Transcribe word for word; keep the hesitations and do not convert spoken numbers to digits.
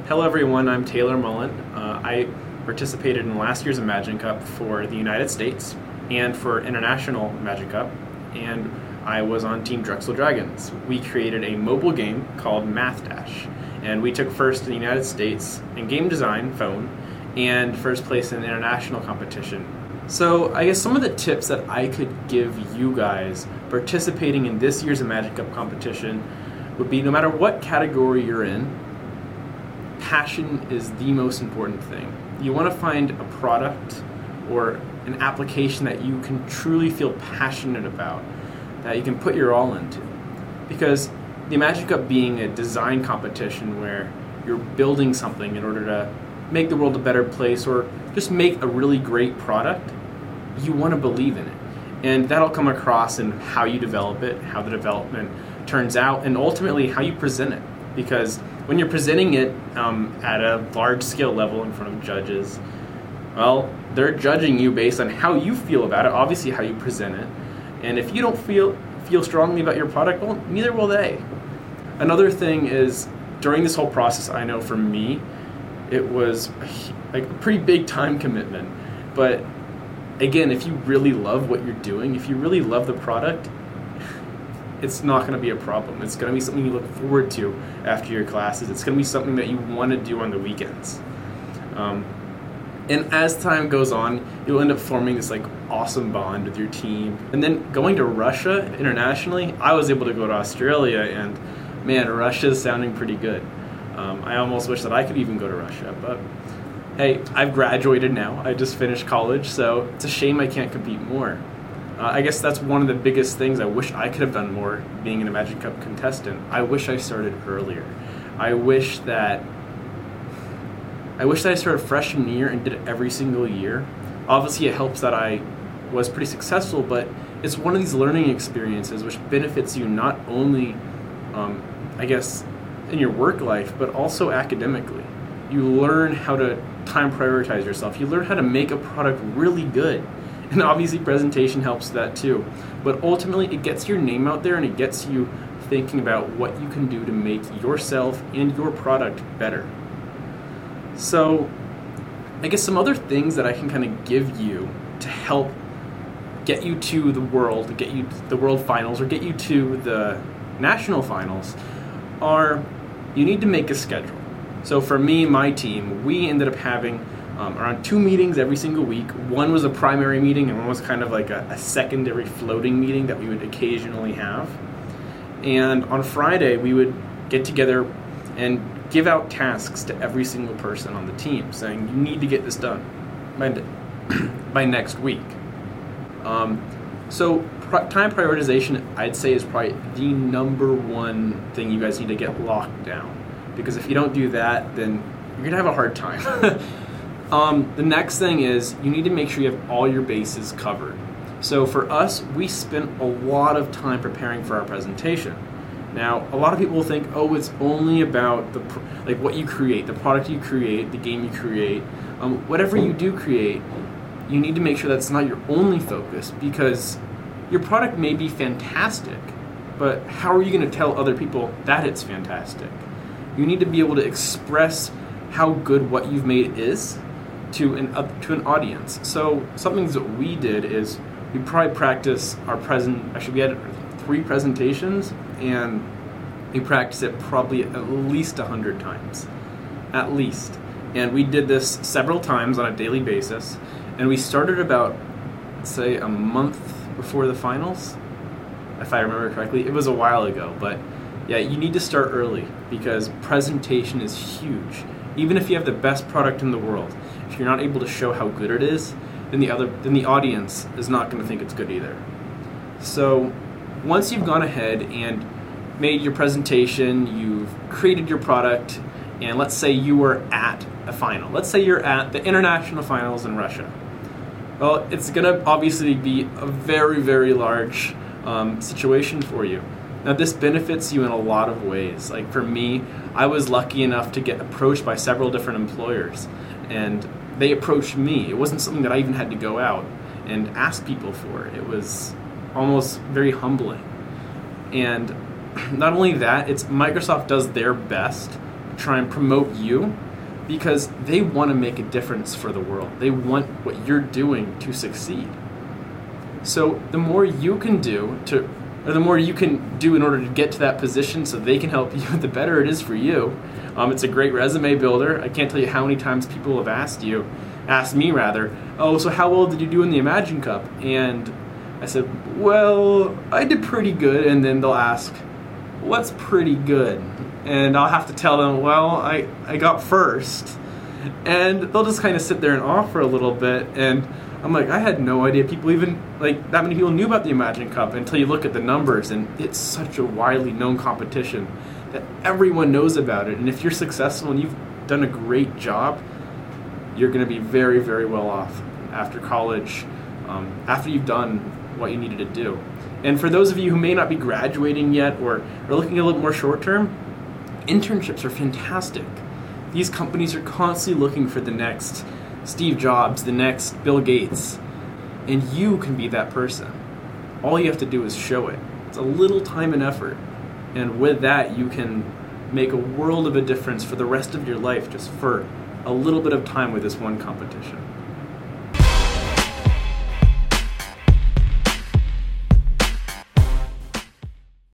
Hello everyone, I'm Taylor Mullen. Uh, I participated in last year's Imagine Cup for the United States and for International Imagine Cup, and I was on Team Drexel Dragons. We created a mobile game called Math Dash, and we took first in the United States in game design, phone, and first place in international competition. So I guess some of the tips that I could give you guys participating in this year's Imagine Cup competition would be, no matter what category you're in, passion is the most important thing. You want to find a product or an application that you can truly feel passionate about, that you can put your all into. Because the Imagine Cup being a design competition where you're building something in order to make the world a better place or just make a really great product, you want to believe in it. And that'll come across in how you develop it, how the development turns out, and ultimately how you present it. Because when you're presenting it um, at a large scale level in front of judges, well, they're judging you based on how you feel about it, obviously how you present it. And if you don't feel feel strongly about your product, well, neither will they. Another thing is, during this whole process, I know for me, it was like a pretty big time commitment. But again, if you really love what you're doing, if you really love the product, it's not going to be a problem. It's going to be something you look forward to after your classes. It's going to be something that you want to do on the weekends. Um, and as time goes on, you'll end up forming this like awesome bond with your team. And then going to Russia internationally, I was able to go to Australia, and man, Russia's sounding pretty good. Um, I almost wish that I could even go to Russia, but hey, I've graduated now. I just finished college, so it's a shame I can't compete more. Uh, I guess that's one of the biggest things I wish I could have done more being an Imagine Cup contestant. I wish I started earlier. I wish that I wish that I started freshman year and did it every single year. Obviously, it helps that I was pretty successful, but it's one of these learning experiences which benefits you not only, um, I guess, in your work life, but also academically. You learn how to time prioritize yourself. You learn how to make a product really good. And obviously presentation helps that too. But ultimately it gets your name out there, and it gets you thinking about what you can do to make yourself and your product better. So I guess some other things that I can kind of give you to help get you to the world, get you to the world finals, or get you to the national finals are, you need to make a schedule. So for me, my team, we ended up having Um, around two meetings every single week. One was a primary meeting, and one was kind of like a, a secondary floating meeting that we would occasionally have. And on Friday, we would get together and give out tasks to every single person on the team, saying, you need to get this done by, by next week. Um, so pr- time prioritization, I'd say, is probably the number one thing you guys need to get locked down. Because if you don't do that, then you're going to have a hard time. Um, the next thing is, you need to make sure you have all your bases covered. So for us, we spent a lot of time preparing for our presentation. Now, a lot of people will think, oh, it's only about the pr- like what you create, the product you create, the game you create. Um, whatever you do create, you need to make sure that's not your only focus, because your product may be fantastic, but how are you going to tell other people that it's fantastic? You need to be able to express how good what you've made is to an uh, to an audience. So some things that we did is we probably practice our present. Actually, we had three presentations, and we practiced it probably at least a hundred times, at least. And we did this several times on a daily basis. And we started about, say, a month before the finals, if I remember correctly. It was a while ago, but yeah, you need to start early, because presentation is huge. Even if you have the best product in the world, if you're not able to show how good it is, then the other then the audience is not going to think it's good either. So once you've gone ahead and made your presentation, you've created your product, and let's say you were at a final. Let's say you're at the international finals in Russia. Well, it's going to obviously be a very, very large um, situation for you. Now, this benefits you in a lot of ways. Like for me, I was lucky enough to get approached by several different employers, and they approached me. It wasn't something that I even had to go out and ask people for. It was almost very humbling. And not only that, it's Microsoft does their best try and promote you because they want to make a difference for the world. They want what you're doing to succeed. So the more you can do to, or the more you can do in order to get to that position so they can help you, the better it is for you. Um, it's a great resume builder. I can't tell you how many times people have asked you, asked me rather, oh, so how well did you do in the Imagine Cup? And I said, well, I did pretty good. And then they'll ask, what's pretty good? And I'll have to tell them, well, I, I got first. And they'll just kind of sit there and awe for a little bit. And I'm like, I had no idea people even, like, that many people knew about the Imagine Cup until you look at the numbers. And it's such a widely known competition that everyone knows about it. And if you're successful and you've done a great job, you're going to be very, very well off after college, um, after you've done what you needed to do. And for those of you who may not be graduating yet or are looking a little more short term, internships are fantastic. These companies are constantly looking for the next Steve Jobs, the next Bill Gates, and you can be that person. All you have to do is show it. It's a little time and effort, and with that you can make a world of a difference for the rest of your life just for a little bit of time with this one competition.